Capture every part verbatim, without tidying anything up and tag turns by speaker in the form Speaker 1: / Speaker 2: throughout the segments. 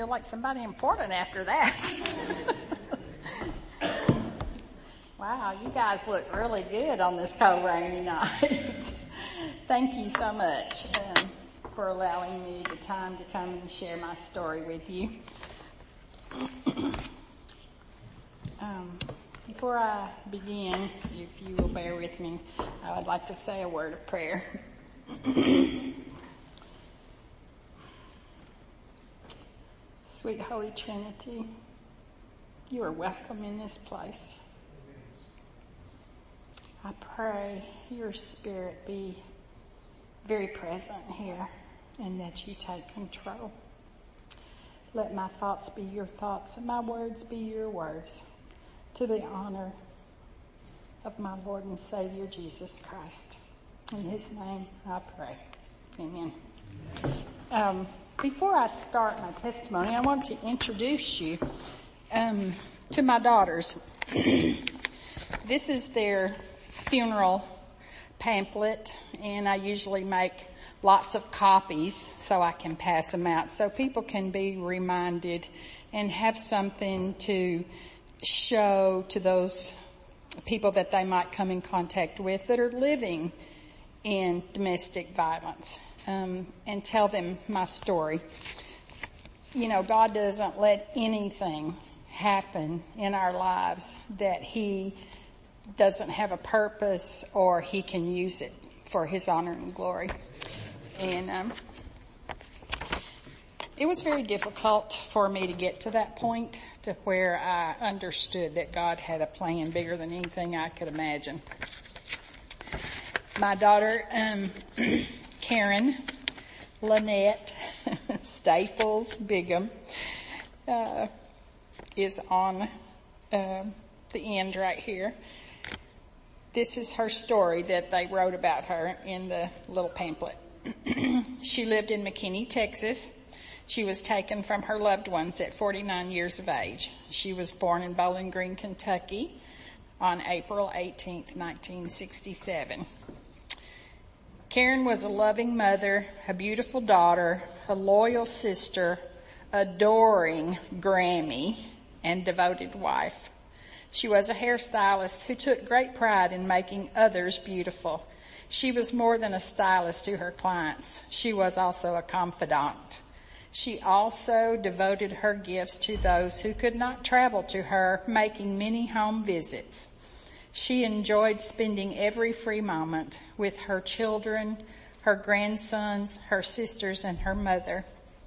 Speaker 1: feel like somebody important after that. Wow, you guys look really good on this cold rainy night. Thank you so much um, for allowing me the time to come and share my story with you. um, before I begin, if you will bear with me, I would like to say a word of prayer. Sweet Holy Trinity, you are welcome in this place. I pray your Spirit be very present here and that you take control. Let my thoughts be your thoughts and my words be your words, to the honor of my Lord and Savior Jesus Christ. In his name I pray. Amen. Um, before I start my testimony, I want to introduce you um, to my daughters. This is their funeral pamphlet, and I usually make lots of copies so I can pass them out so people can be reminded and have something to show to those people that they might come in contact with that are living in domestic violence, um, and tell them my story. You know, God doesn't let anything happen in our lives that he doesn't have a purpose or he can use it for his honor and glory. And um, it was very difficult for me to get to that point to where I understood that God had a plan bigger than anything I could imagine. My daughter, um, Karen Lynette Staples Bigham, uh, is on uh, the end right here. This is her story that they wrote about her in the little pamphlet. She lived in McKinney, Texas. She was taken from her loved ones at forty-nine years of age. She was born in Bowling Green, Kentucky on April eighteenth, nineteen sixty-seven. Karen was a loving mother, a beautiful daughter, a loyal sister, adoring Grammy, and devoted wife. She was a hairstylist who took great pride in making others beautiful. She was more than a stylist to her clients. She was also a confidant. She also devoted her gifts to those who could not travel to her, making many home visits. She enjoyed spending every free moment with her children, her grandsons, her sisters, and her mother.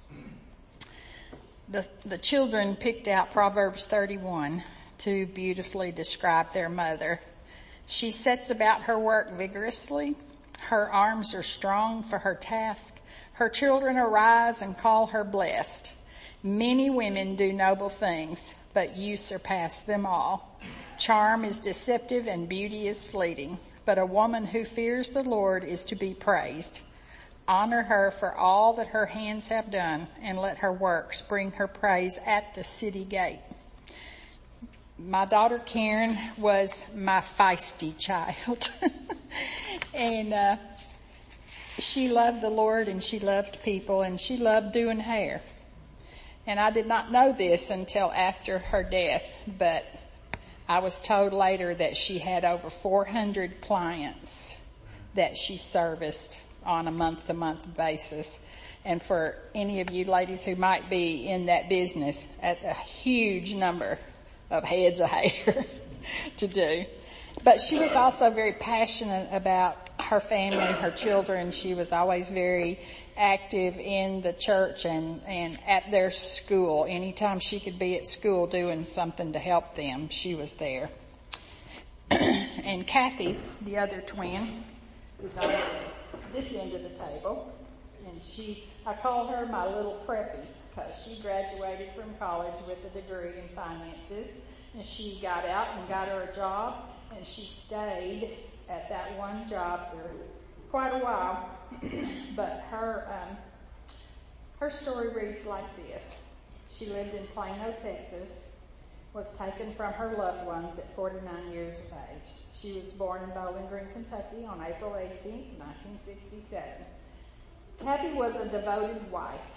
Speaker 1: The, the children picked out Proverbs thirty-one to beautifully describe their mother. She sets about her work vigorously. Her arms are strong for her task. Her children arise and call her blessed. Many women do noble things, but you surpass them all. Charm is deceptive and beauty is fleeting, but a woman who fears the Lord is to be praised. Honor her for all that her hands have done, and let her works bring her praise at the city gate. My daughter Karen was my feisty child. and uh she loved the Lord and she loved people and she loved doing hair. And I did not know this until after her death, but I was told later that she had over four hundred clients that she serviced on a month-to-month basis. And for any of you ladies who might be in that business, at a huge number of heads of hair to do. But she was also very passionate about her family, her children. She was always very active in the church and, and at their school. Anytime she could be at school doing something to help them, she was there. And Kathy, the other twin, is on this end of the table. And she, I call her my little preppy, because she graduated from college with a degree in finances, and she got out and got her a job, and she stayed at that one job for quite a while. But her um, her story reads like this. She lived in Plano, Texas, was taken from her loved ones at forty-nine years of age. She was born in Bowling Green, Kentucky on April eighteenth, nineteen sixty-seven. Kathy was a devoted wife.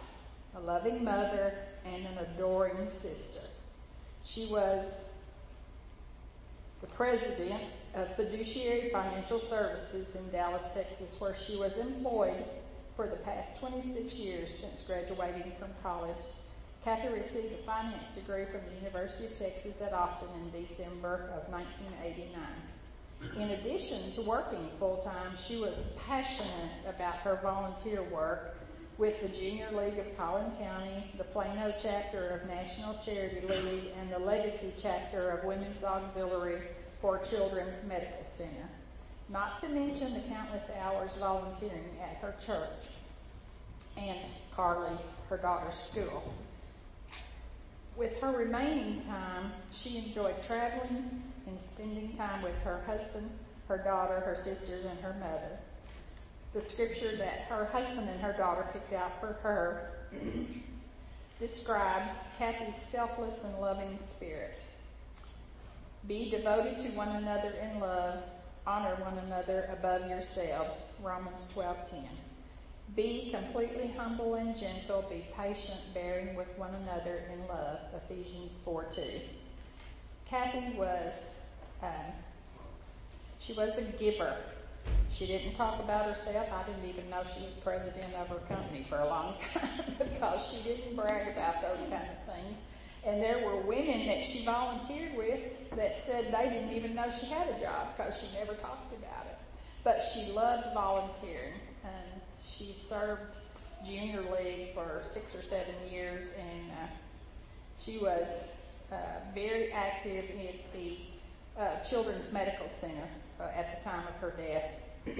Speaker 1: a loving mother, and an adoring sister. She was the president of Fiduciary Financial Services in Dallas, Texas, where she was employed for the past twenty-six years since graduating from college. Kathy received a finance degree from the University of Texas at Austin in December of nineteen eighty-nine. In addition to working full-time, she was passionate about her volunteer work with the Junior League of Collin County, the Plano chapter of National Charity League, and the Legacy chapter of Women's Auxiliary for Children's Medical Center. Not to mention the countless hours volunteering at her church and Carly's, her daughter's school. With her remaining time, she enjoyed traveling and spending time with her husband, her daughter, her sisters, and her mother. The scripture that her husband and her daughter picked out for her describes Kathy's selfless and loving spirit. Be devoted to one another in love. Honor one another above yourselves. Romans twelve ten. Be completely humble and gentle. Be patient, bearing with one another in love. Ephesians four two. Kathy was, um, she was a giver. She didn't talk about herself. I didn't even know she was president of her company for a long time because she didn't brag about those kind of things. And there were women that she volunteered with that said they didn't even know she had a job because she never talked about it. But she loved volunteering. And she served Junior League for six or seven years, and uh, she was uh, very active at the uh, Children's Medical Center uh, at the time of her death.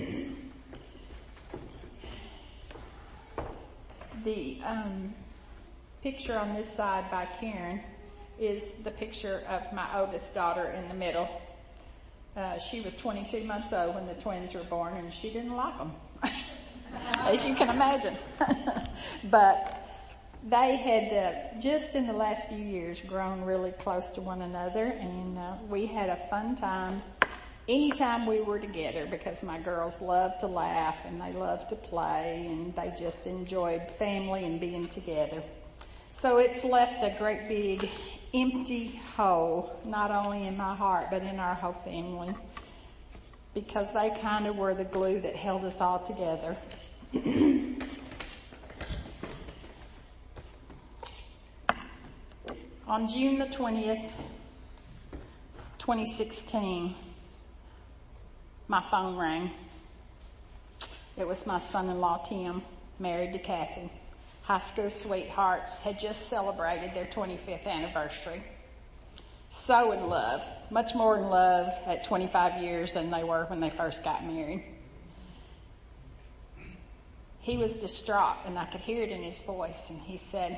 Speaker 1: The um, picture on this side by Karen is the picture of my oldest daughter in the middle. Uh, she was twenty-two months old when the twins were born, and she didn't like them, as you can imagine. But they had uh, just in the last few years grown really close to one another, and uh, we had a fun time anytime we were together because my girls loved to laugh and they loved to play and they just enjoyed family and being together. So it's left a great big empty hole, not only in my heart but in our whole family, because they kind of were the glue that held us all together. On June the twentieth, twenty sixteen, my phone rang. It was my son-in-law, Tim, married to Kathy. High school sweethearts had just celebrated their twenty-fifth anniversary. So in love, much more in love at twenty-five years than they were when they first got married. He was distraught, and I could hear it in his voice, and he said,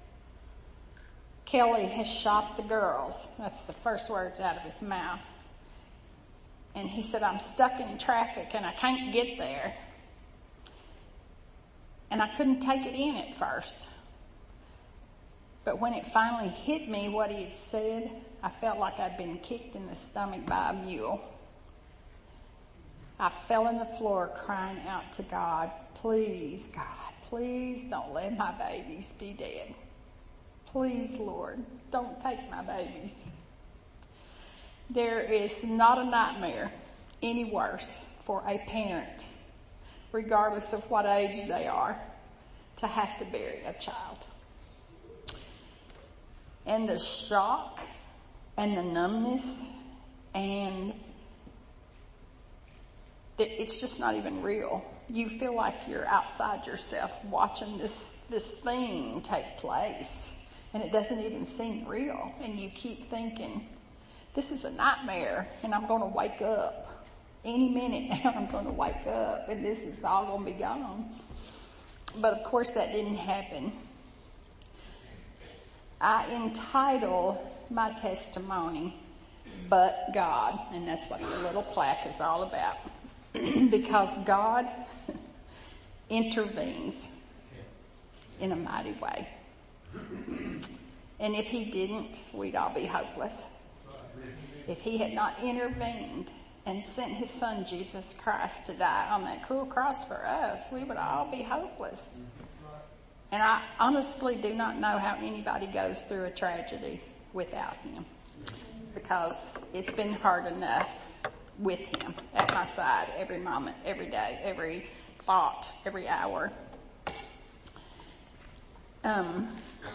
Speaker 1: Kelly has shot the girls. That's the first words out of his mouth. And he said, I'm stuck in traffic and I can't get there. And I couldn't take it in at first. But when it finally hit me what he had said, I felt like I'd been kicked in the stomach by a mule. I fell on the floor crying out to God, please, God, please don't let my babies be dead. Please, Lord, don't take my babies. There is not a nightmare any worse for a parent, regardless of what age they are, to have to bury a child. And the shock and the numbness, and it's just not even real. You feel like you're outside yourself watching this, this thing take place. And it doesn't even seem real. And you keep thinking, this is a nightmare and I'm going to wake up. Any minute now I'm going to wake up and this is all going to be gone. But of course that didn't happen. I entitle my testimony, But God. And that's what the little plaque is all about. Because God intervenes in a mighty way. And if he didn't, we'd all be hopeless. If he had not intervened and sent his son Jesus Christ to die on that cruel cross for us, we would all be hopeless. And I honestly do not know how anybody goes through a tragedy without him, because it's been hard enough with him at my side every moment, every day, every thought, every hour. Um,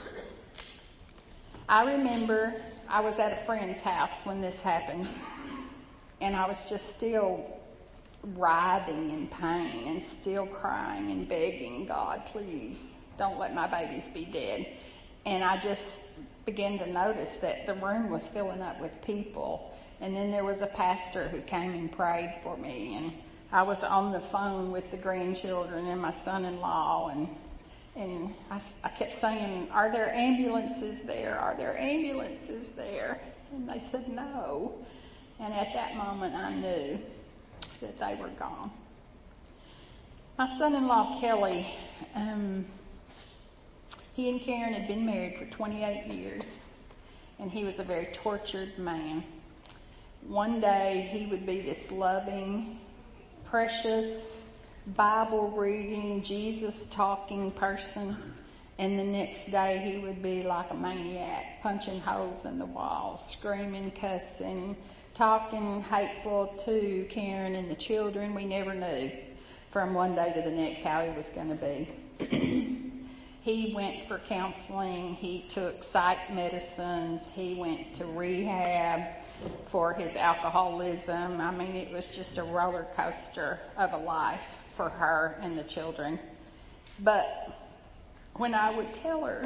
Speaker 1: I remember I was at a friend's house when this happened, and I was just still writhing in pain and still crying and begging God, please don't let my babies be dead. And I just began to notice that the room was filling up with people. And then there was a pastor who came and prayed for me, and I was on the phone with the grandchildren and my son-in-law, and and I, I kept saying, are there ambulances there? Are there ambulances there? And they said no. And at that moment I knew that they were gone. My son-in-law Kelly, um, he and Karen had been married for twenty-eight years, and he was a very tortured man. One day he would be this loving, precious, Bible-reading, Jesus-talking person, and the next day he would be like a maniac, punching holes in the walls, screaming, cussing, talking hateful to Karen and the children. We never knew from one day to the next how he was going to be. He went for counseling. He took psych medicines. He went to rehab for his alcoholism. I mean, it was just a roller coaster of a life for her and the children. But when I would tell her,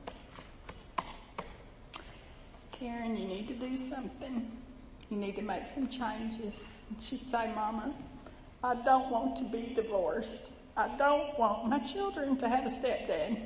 Speaker 1: Karen, you need to do something. You need to make some changes. And she'd say, Mama, I don't want to be divorced. I don't want my children to have a stepdad.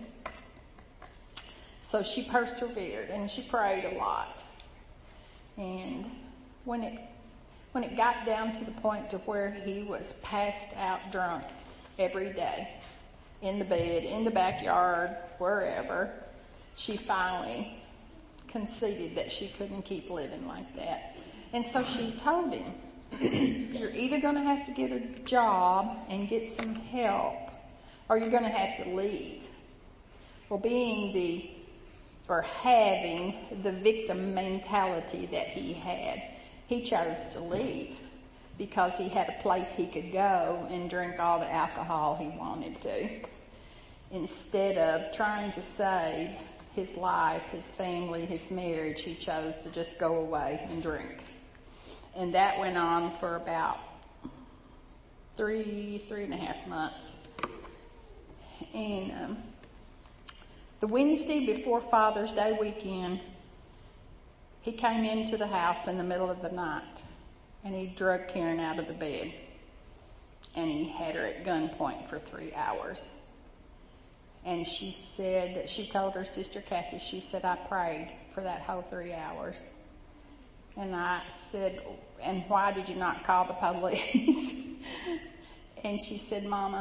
Speaker 1: So she persevered and she prayed a lot. And when it when it got down to the point to where he was passed out drunk every day, in the bed, in the backyard, wherever, she finally conceded that she couldn't keep living like that. And so she told him, you're either going to have to get a job and get some help, or you're going to have to leave. Well, being the, or having the victim mentality that he had, he chose to leave because he had a place he could go and drink all the alcohol he wanted to, instead of trying to save his life, his family, his marriage. He chose to just go away and drink. And that went on for about three, three and a half months. And um, the Wednesday before Father's Day weekend, he came into the house in the middle of the night, and he drug Karen out of the bed, and he had her at gunpoint for three hours. And she said, she told her sister Kathy, she said, I prayed for that whole three hours. And I said, and why did you not call the police? And she said, Mama,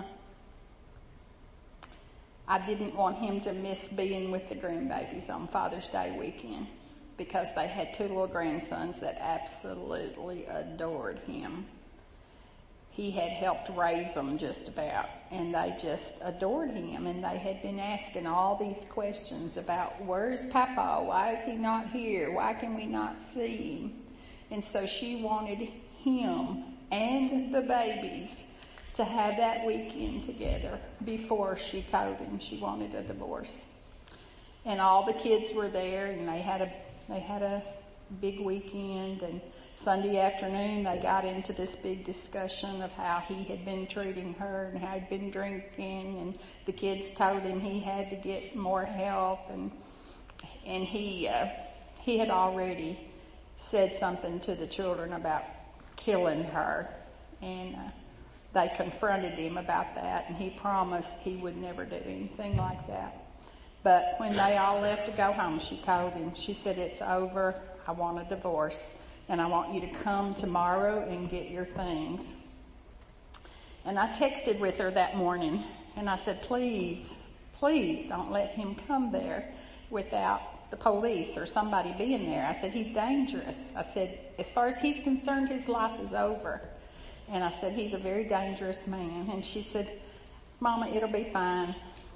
Speaker 1: I didn't want him to miss being with the grandbabies on Father's Day weekend, because they had two little grandsons that absolutely adored him. He had helped raise them just about, and they just adored him. And they had been asking all these questions about, where's Papa? Why is he not here? Why can we not see him? And so she wanted him and the babies to have that weekend together before she told him she wanted a divorce. And all the kids were there, and they had a they had a big weekend. And Sunday afternoon, they got into this big discussion of how he had been treating her and how he'd been drinking, and the kids told him he had to get more help, and and he uh, he had already said something to the children about killing her, and uh, they confronted him about that, and he promised he would never do anything like that. But when they all left to go home, she told him, she said, it's over, I want a divorce, and I want you to come tomorrow and get your things. And I texted with her that morning, and I said, please, please don't let him come there without the police or somebody being there. I said, he's dangerous. I said, as far as he's concerned, his life is over. And I said, he's a very dangerous man. And she said, Mama, it'll be fine.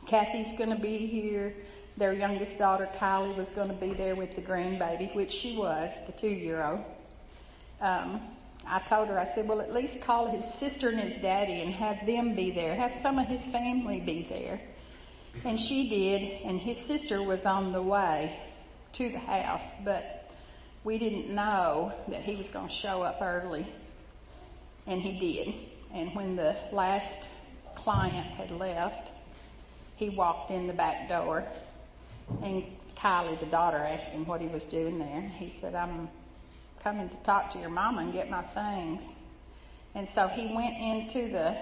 Speaker 1: Kathy's going to be here. Their youngest daughter, Kylie, was going to be there with the grandbaby, which she was, the two-year-old. Um, I told her, I said, well, at least call his sister and his daddy and have them be there. Have some of his family be there. And she did, and his sister was on the way to the house, but we didn't know that he was going to show up early. And he did. And when the last client had left, he walked in the back door, and Kylie, the daughter, asked him what he was doing there. He said, I'm coming to talk to your mama and get my things. And so he went into the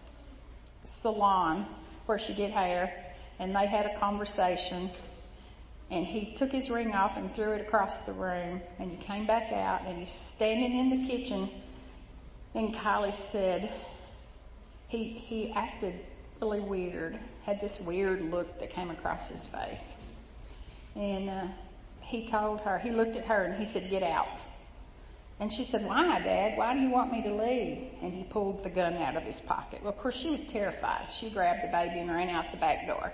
Speaker 1: salon where she did hair, and they had a conversation, and he took his ring off and threw it across the room, and he came back out, and he's standing in the kitchen, and Kylie said he he acted really weird, had this weird look that came across his face. And uh, he told her, he looked at her and he said, get out. And she said, why, Dad? Why do you want me to leave? And he pulled the gun out of his pocket. Well, of course, she was terrified. She grabbed the baby and ran out the back door.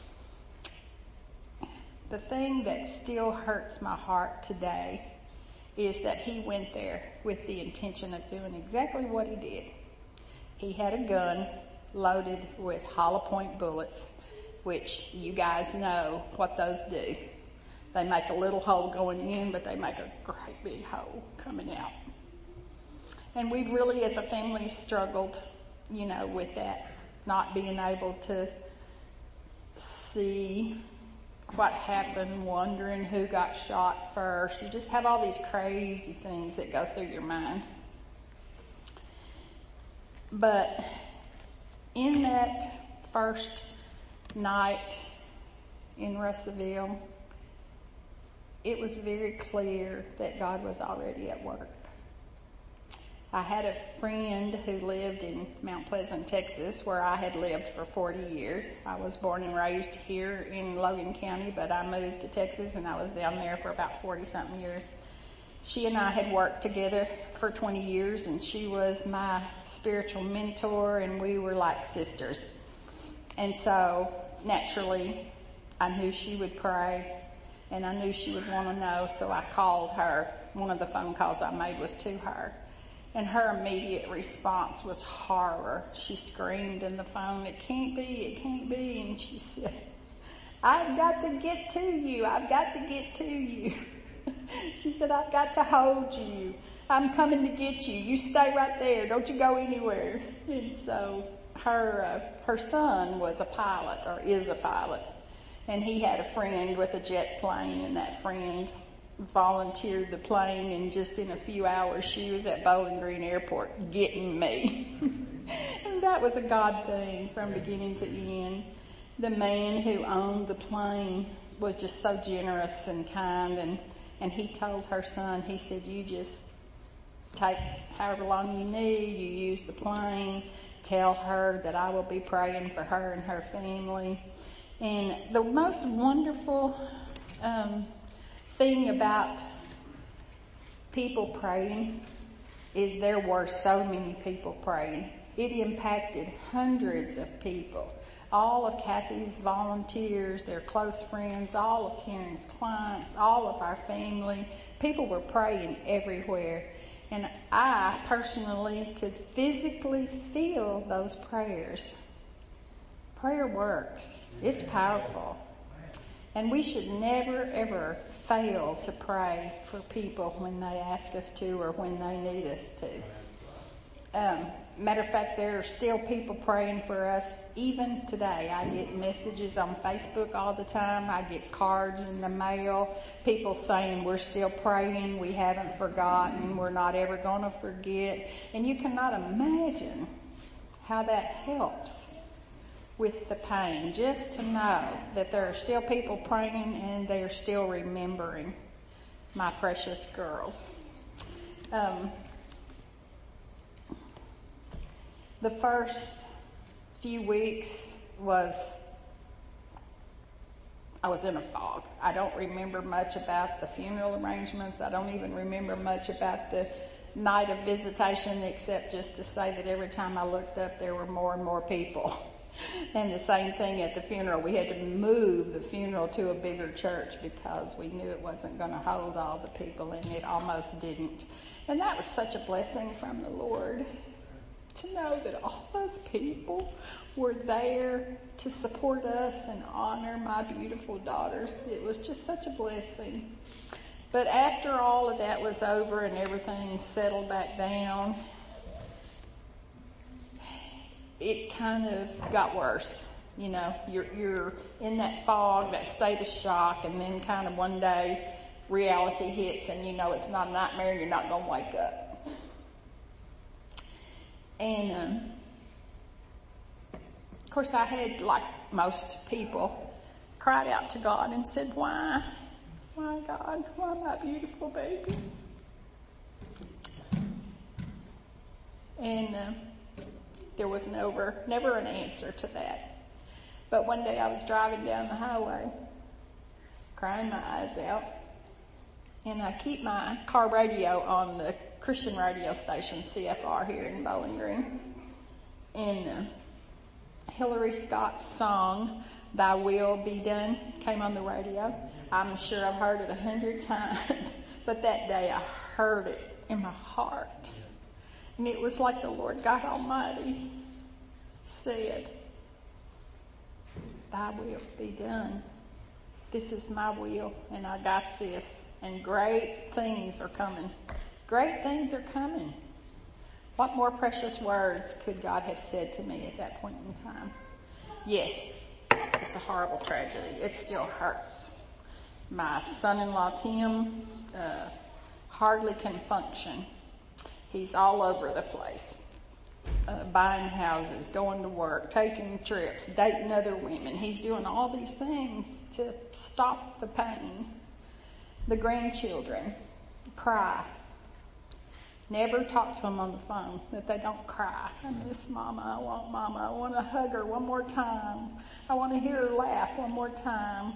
Speaker 1: The thing that still hurts my heart today is that he went there with the intention of doing exactly what he did. He had a gun loaded with hollow point bullets, which you guys know what those do. They make a little hole going in, but they make a great big hole coming out. And we've really, as a family, struggled, you know, with that, not being able to see what happened, wondering who got shot first. You just have all these crazy things that go through your mind. But in that first night in Russellville, it was very clear that God was already at work. I had a friend who lived in Mount Pleasant, Texas, where I had lived for forty years. I was born and raised here in Logan County, but I moved to Texas and I was down there for about forty-something years. She and I had worked together for twenty years, and she was my spiritual mentor, and we were like sisters. And so, naturally, I knew she would pray, and I knew she would want to know, so I called her. One of the phone calls I made was to her. And her immediate response was horror. She screamed in the phone, it can't be, it can't be. And she said, I've got to get to you. I've got to get to you. She said, I've got to hold you. I'm coming to get you. You stay right there. Don't you go anywhere. And so her, uh, her son was a pilot, or is a pilot. And he had a friend with a jet plane, and that friend volunteered the plane, and just in a few hours she was at Bowling Green Airport getting me. And that was a God thing from beginning to end. The man who owned the plane was just so generous and kind, and, and he told her son, he said, you just take however long you need, you use the plane, tell her that I will be praying for her and her family. And the most wonderful um thing about people praying is there were so many people praying. It impacted hundreds of people. All of Kathy's volunteers, their close friends, all of Karen's clients, all of our family. People were praying everywhere. And I personally could physically feel those prayers. Prayer works. It's powerful. And we should never, ever fail to pray for people when they ask us to or when they need us to. Um, matter of fact, there are still people praying for us even today. I get messages on Facebook all the time. I get cards in the mail. People saying we're still praying. We haven't forgotten. We're not ever going to forget. And you cannot imagine how that helps with the pain, just to know that there are still people praying and they are still remembering my precious girls. Um, the first few weeks was, I was in a fog. I don't remember much about the funeral arrangements. I don't even remember much about the night of visitation, except just to say that every time I looked up, there were more and more people. And the same thing at the funeral. We had to move the funeral to a bigger church because we knew it wasn't going to hold all the people, and it almost didn't. And that was such a blessing from the Lord to know that all those people were there to support us and honor my beautiful daughters. It was just such a blessing. But after all of that was over and everything settled back down, it kind of got worse. You know, you're, you're in that fog, that state of shock, and then kind of one day reality hits and you know it's not a nightmare and you're not going to wake up. And, um, of course I had, like most people, cried out to God and said, why? Why, God? Why my beautiful babies? And, um, there was never, never an answer to that. But one day I was driving down the highway, crying my eyes out, and I keep my car radio on the Christian radio station, C F R, here in Bowling Green. And uh, Hillary Scott's song, Thy Will Be Done, came on the radio. I'm sure I've heard it a hundred times, but that day I heard it in my heart. And it was like the Lord God Almighty said, Thy will be done. This is my will, and I got this. And great things are coming. Great things are coming. What more precious words could God have said to me at that point in time? Yes, it's a horrible tragedy. It still hurts. My son-in-law, Tim, uh, hardly can function. He's all over the place, uh, buying houses, going to work, taking trips, dating other women. He's doing all these things to stop the pain. The grandchildren cry. Never talk to them on the phone that they don't cry. I miss Mama. I want Mama. I want to hug her one more time. I want to hear her laugh one more time.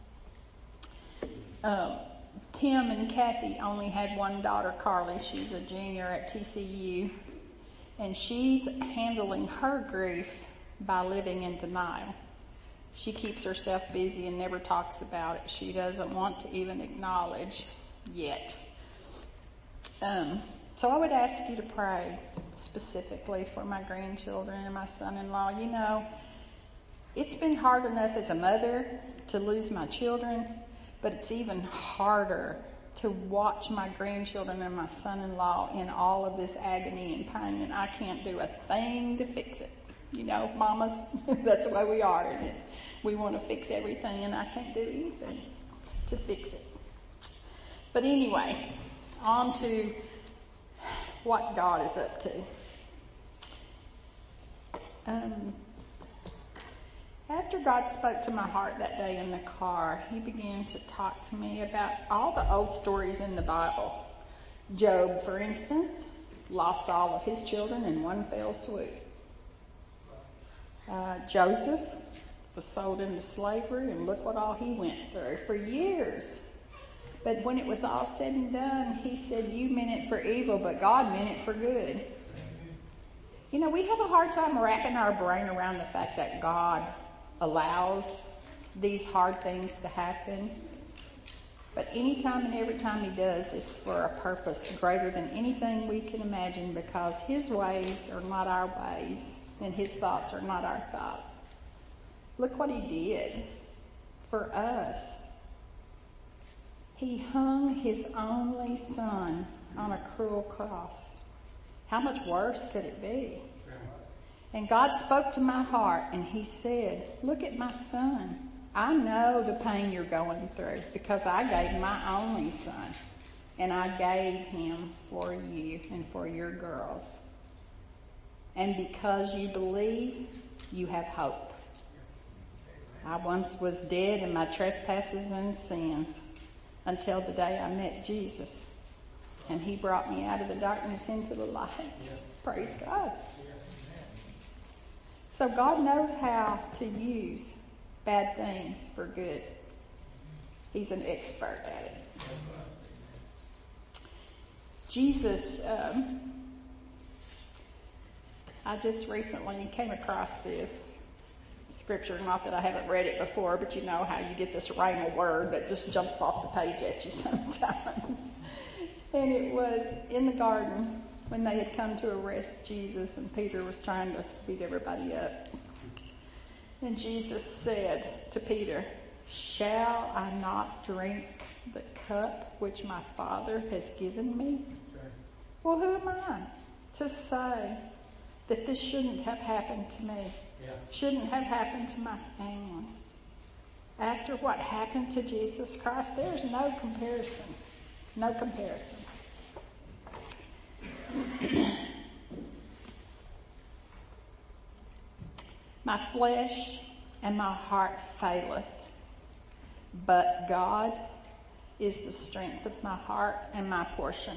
Speaker 1: Um, Tim and Kathy only had one daughter, Carly. She's a junior at T C U. And she's handling her grief by living in denial. She keeps herself busy and never talks about it. She doesn't want to even acknowledge yet. Um, so I would ask you to pray specifically for my grandchildren and my son-in-law. You know, it's been hard enough as a mother to lose my children, but it's even harder to watch my grandchildren and my son-in-law in all of this agony and pain, and I can't do a thing to fix it. You know, mamas, that's the way we are, isn't it? We want to fix everything, and I can't do anything to fix it. But anyway, on to what God is up to. Um, after God spoke to my heart that day in the car, he began to talk to me about all the old stories in the Bible. Job, for instance, lost all of his children in one fell swoop. Uh, Joseph was sold into slavery, and look what all he went through for years. But when it was all said and done, he said, you meant it for evil, but God meant it for good. You know, we have a hard time wrapping our brain around the fact that God allows these hard things to happen. But anytime and every time he does, it's for a purpose greater than anything we can imagine, because his ways are not our ways and his thoughts are not our thoughts. Look what he did for us. He hung his only son on a cruel cross. How much worse could it be? And God spoke to my heart and he said, look at my son. I know the pain you're going through because I gave my only son, and I gave him for you and for your girls. And because you believe, you have hope. I once was dead in my trespasses and sins until the day I met Jesus. And he brought me out of the darkness into the light. Praise God. So God knows how to use bad things for good. He's an expert at it. Jesus, um, I just recently came across this. scripture. Not that I haven't read it before, but you know how you get this rhema word that just jumps off the page at you sometimes. And it was in the garden when they had come to arrest Jesus and Peter was trying to beat everybody up. And Jesus said to Peter, "Shall I not drink the cup which my Father has given me?" Well, who am I to say that this shouldn't have happened to me? Yeah. Shouldn't have happened to my family. After what happened to Jesus Christ, there's no comparison. No comparison. My flesh and my heart faileth, but God is the strength of my heart and my portion.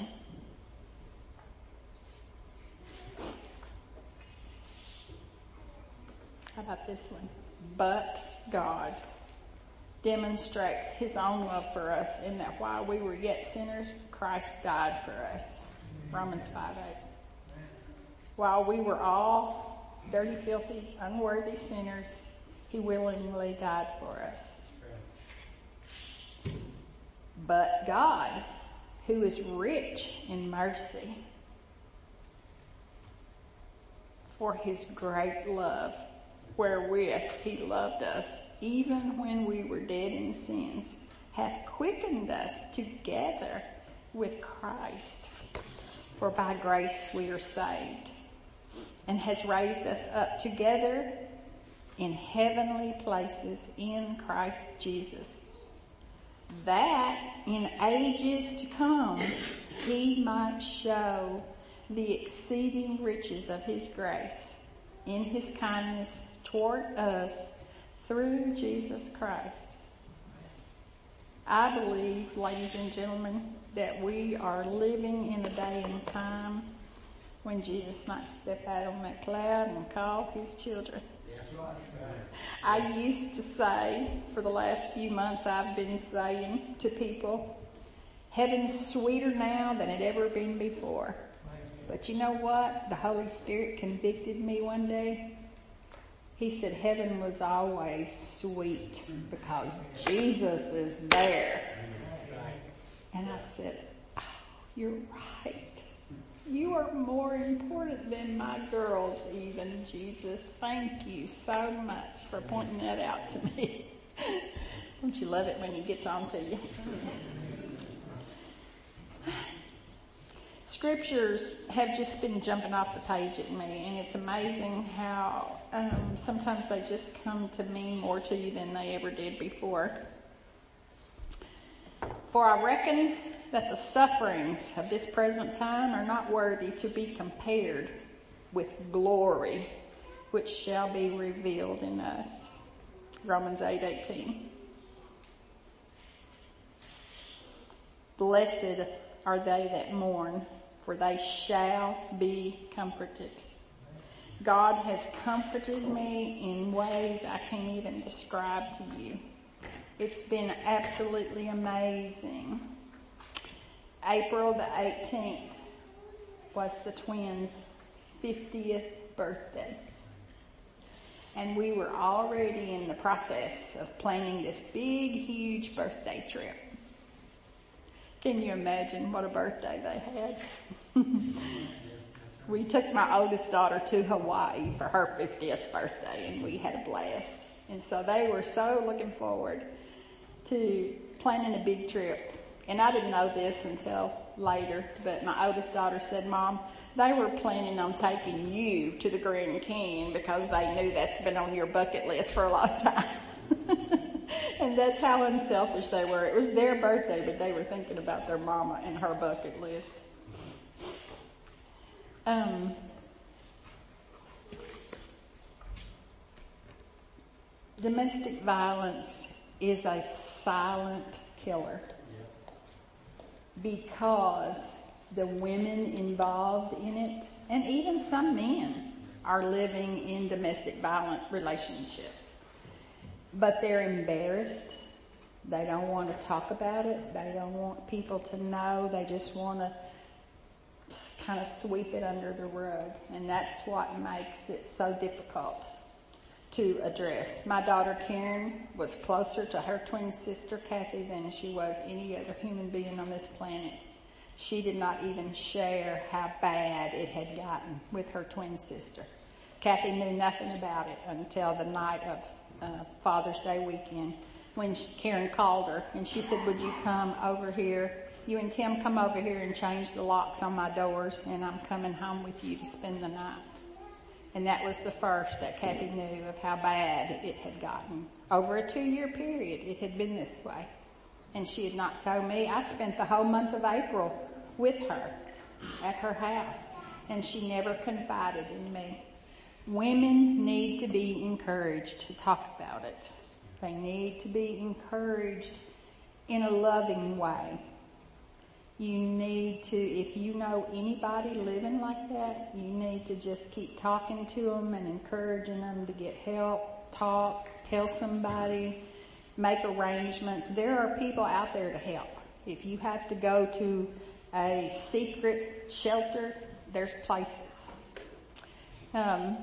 Speaker 1: How about this one? But God demonstrates his own love for us in that while we were yet sinners, Christ died for us. Romans five eight. While we were all dirty, filthy, unworthy sinners, he willingly died for us. But God, who is rich in mercy, for his great love, wherewith he loved us, even when we were dead in sins, hath quickened us together with Christ. For by grace we are saved, and has raised us up together in heavenly places in Christ Jesus, that in ages to come he might show the exceeding riches of his grace in his kindness toward us through Jesus Christ. I believe, ladies and gentlemen, that we are living in a day and time when Jesus might step out on that cloud and call his children. I used to say, for the last few months I've been saying to people, heaven's sweeter now than it ever been before. But you know what? The Holy Spirit convicted me one day. He said heaven was always sweet because Jesus is there. And I said, oh, you're right. You are more important than my girls even, Jesus. Thank you so much for pointing that out to me. Don't you love it when he gets on to you? Scriptures have just been jumping off the page at me, and it's amazing how um, sometimes they just come to mean more to you than they ever did before. For I reckon that the sufferings of this present time are not worthy to be compared with glory, which shall be revealed in us. Romans eight eighteen. Blessed are they that mourn, for they shall be comforted. God has comforted me in ways I can't even describe to you. It's been absolutely amazing. April the eighteenth was the twins' fiftieth birthday. And we were already in the process of planning this big, huge birthday trip. Can you imagine what a birthday they had? We took my oldest daughter to Hawaii for her fiftieth birthday, and we had a blast. And so they were so looking forward to planning a big trip. And I didn't know this until later, but my oldest daughter said, Mom, they were planning on taking you to the Grand Canyon because they knew that's been on your bucket list for a long time. And that's how unselfish they were. It was their birthday, but they were thinking about their mama and her bucket list. Um, domestic violence is a silent killer because the women involved in it, and even some men, are living in domestic violent relationships. But they're embarrassed. They don't want to talk about it. They don't want people to know. They just want to kind of sweep it under the rug. And that's what makes it so difficult to address. My daughter Karen was closer to her twin sister Kathy than she was any other human being on this planet. She did not even share how bad it had gotten with her twin sister. Kathy knew nothing about it until the night of uh, Father's Day weekend when she, Karen called her and she said, would you come over here? You and Tim come over here and change the locks on my doors, and I'm coming home with you to spend the night. And that was the first that Kathy knew of how bad it had gotten. Over a two-year period, it had been this way. And she had not told me. I spent the whole month of April with her at her house, and she never confided in me. Women need to be encouraged to talk about it. They need to be encouraged in a loving way. You need to, if you know anybody living like that, you need to just keep talking to them and encouraging them to get help, talk, tell somebody, make arrangements. There are people out there to help. If you have to go to a secret shelter, there's places. Um,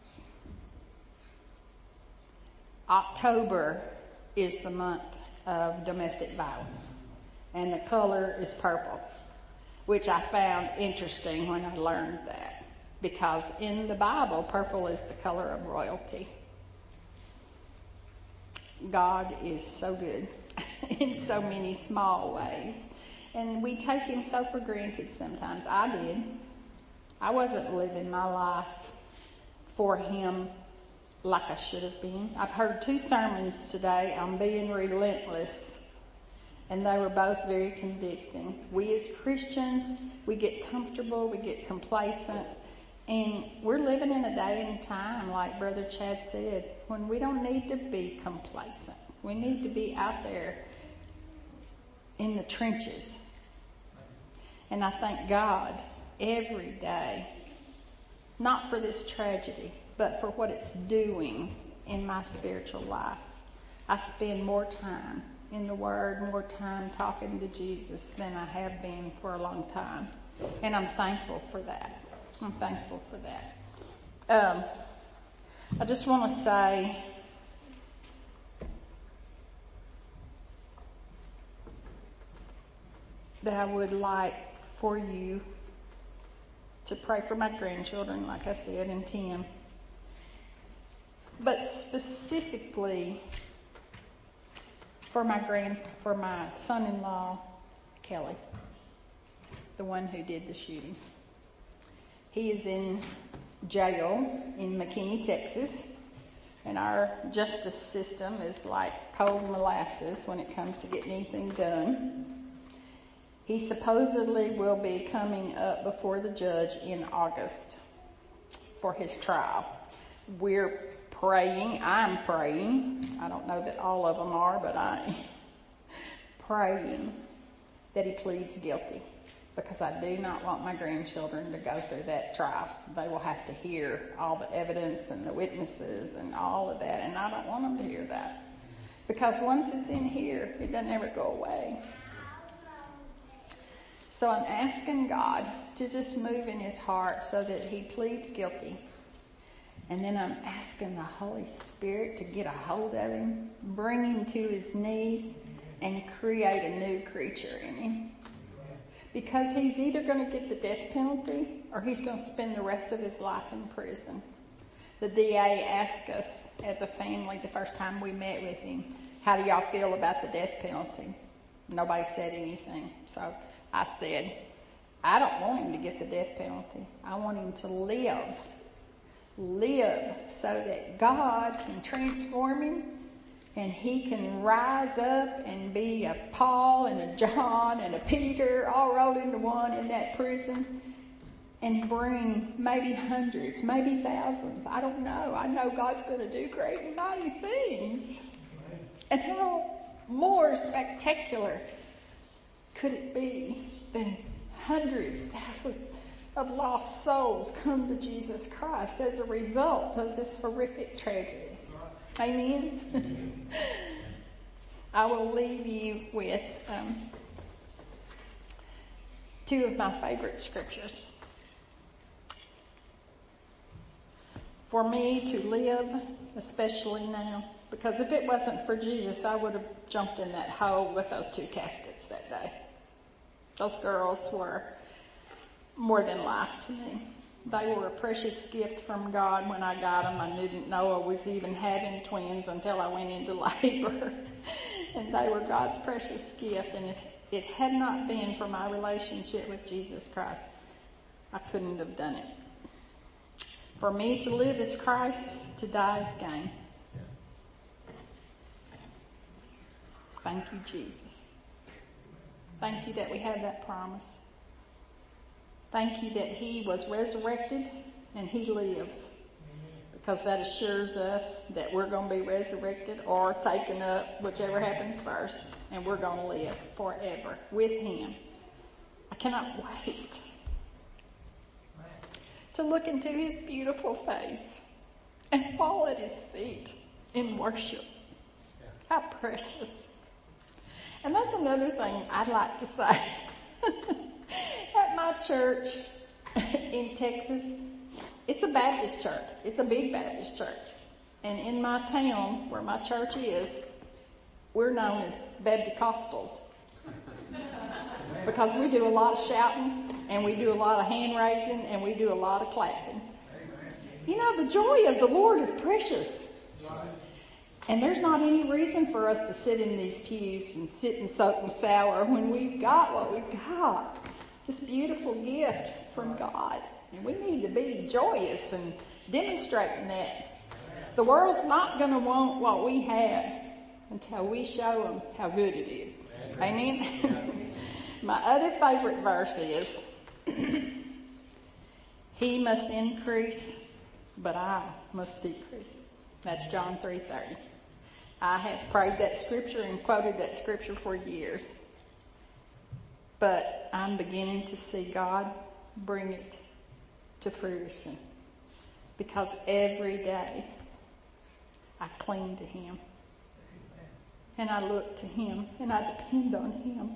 Speaker 1: October is the month of domestic violence. And the color is purple, which I found interesting when I learned that. Because in the Bible, purple is the color of royalty. God is so good in so many small ways. And we take him so for granted sometimes. I did. I wasn't living my life for him like I should have been. I've heard two sermons today on being relentless. And they were both very convicting. We as Christians, we get comfortable, we get complacent, and we're living in a day and time, like Brother Chad said, when we don't need to be complacent. We need to be out there in the trenches. And I thank God every day, not for this tragedy, but for what it's doing in my spiritual life. I spend more time in the Word, more time talking to Jesus than I have been for a long time. And I'm thankful for that. I'm thankful for that. Um, I just want to say that I would like for you to pray for my grandchildren, like I said, and Tim. But specifically for my grand, for my son-in-law, Kelly, the one who did the shooting. He is in jail in McKinney, Texas, and our justice system is like cold molasses when it comes to getting anything done. He supposedly will be coming up before the judge in August for his trial. We're praying, I'm praying, I don't know that all of them are, but I'm praying that he pleads guilty, because I do not want my grandchildren to go through that trial. They will have to hear all the evidence and the witnesses and all of that, and I don't want them to hear that. Because once it's in here, it doesn't ever go away. So I'm asking God to just move in his heart so that he pleads guilty. And then I'm asking the Holy Spirit to get a hold of him, bring him to his knees, and create a new creature in him. Because he's either going to get the death penalty or he's going to spend the rest of his life in prison. The D A asked us as a family the first time we met with him, how do y'all feel about the death penalty? Nobody said anything. So I said, I don't want him to get the death penalty. I want him to live. Live so that God can transform him and he can rise up and be a Paul and a John and a Peter all rolled into one in that prison and bring maybe hundreds, maybe thousands. I don't know. I know God's going to do great and mighty things. And how more spectacular could it be than hundreds, thousands of lost souls come to Jesus Christ as a result of this horrific tragedy? Amen? I will leave you with um, two of my favorite scriptures. for me to live, especially now. Because if it wasn't for Jesus, I would have jumped in that hole with those two caskets that day. Those girls were more than life to me. They were a precious gift from God when I got them. I didn't know I was even having twins until I went into labor. And they were God's precious gift. And if it had not been for my relationship with Jesus Christ, I couldn't have done it. For me to live is Christ, to die is gain. Thank you, Jesus. Thank you that we have that promise. Thank you that he was resurrected and he lives. Because that assures us that we're going to be resurrected or taken up, whichever happens first, and we're going to live forever with him. I cannot wait to look into his beautiful face and fall at his feet in worship. How precious. And that's another thing I'd like to say. At my church in Texas, it's a Baptist church. It's a big Baptist church. And in my town, where my church is, we're known as Baptist-Costals. Because we do a lot of shouting, and we do a lot of hand raising, and we do a lot of clapping. You know, the joy of the Lord is precious. And there's not any reason for us to sit in these pews and sit and soak and sour when we've got what we've got. This beautiful gift from God. And we need to be joyous and demonstrating that. The world's not going to want what we have until we show them how good it is. Amen? My other favorite verse is, he must increase, but I must decrease. That's John three thirty. I have prayed that scripture and quoted that scripture for years. But I'm beginning to see God bring it to fruition. Because every day I cling to him. And I look to him and I depend on him.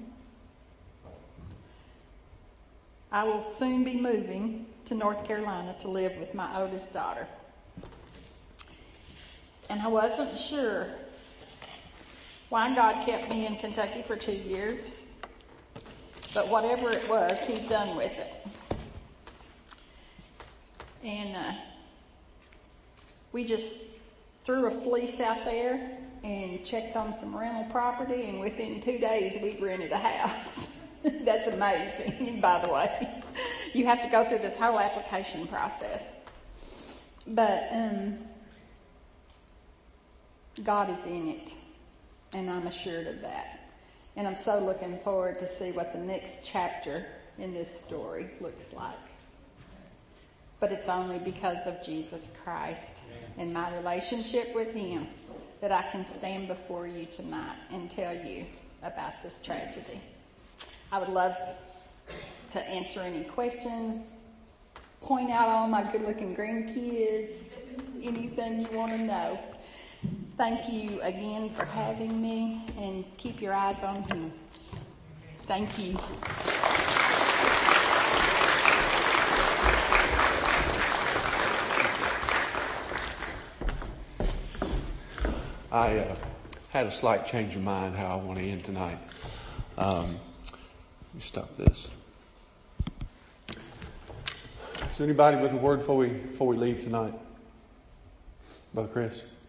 Speaker 1: I will soon be moving to North Carolina to live with my oldest daughter. And I wasn't sure why God kept me in Kentucky for two years. But whatever it was, he's done with it. And uh, we just threw a fleece out there and checked on some rental property, and within two days we rented a house. That's amazing, by the way. You have to go through this whole application process. But um, God is in it, and I'm assured of that. And I'm so looking forward to see what the next chapter in this story looks like. But it's only because of Jesus Christ and my relationship with him that I can stand before you tonight and tell you about this tragedy. I would love to answer any questions, point out all my good-looking grandkids, anything you want to know. Thank you again for having me, and keep your eyes on him. Thank you.
Speaker 2: I uh, had a slight change of mind how I want to end tonight. Um, let me stop this. Is there anybody with a word before we before we leave tonight? Brother Chris?